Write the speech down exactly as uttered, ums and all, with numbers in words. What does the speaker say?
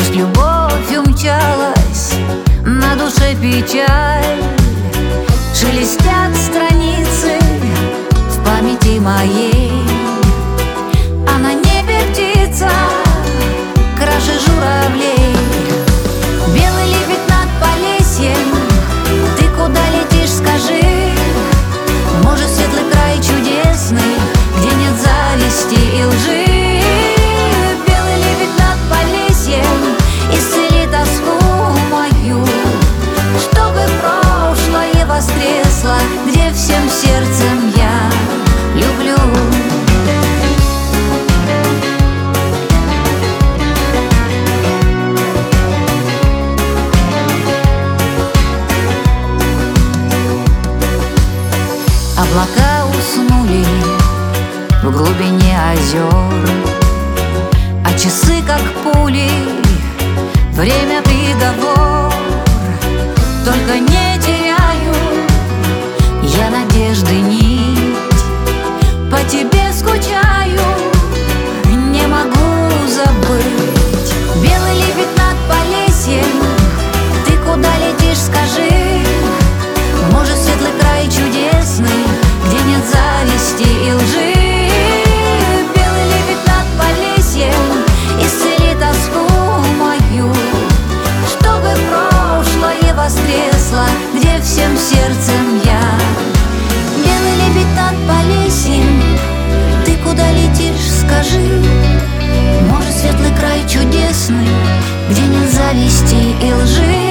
Пусть любовь умчалась, на душе печаль, шелестят страницы в памяти моей. А на небе птица краше журавлей. Белый лебедь над Полесьем, ты куда летишь, скажи? Может, светлый край чудесный, где нет зависти и лжи? Белый лебедь над Полесьем исцели тоску мою, чтобы прошлое воскресло, где всем сердцем я люблю. Облака уснули в глубине озер, а часы, как пули, время приговор. Только не теряю я надежды нить, по тебе скучаю, не могу забыть. Белый лебедь над Полесьем, ты куда летишь, скажи? Может, светлый край чудесный, где нет зависти и лжи? Белый лебедь над Полесьем исцели тоску мою, чтобы прошлое воскресло, где всем сердцем я. Белый лебедь над Полесьем, ты куда летишь, скажи? Может, светлый край чудесный, где нет зависти и лжи?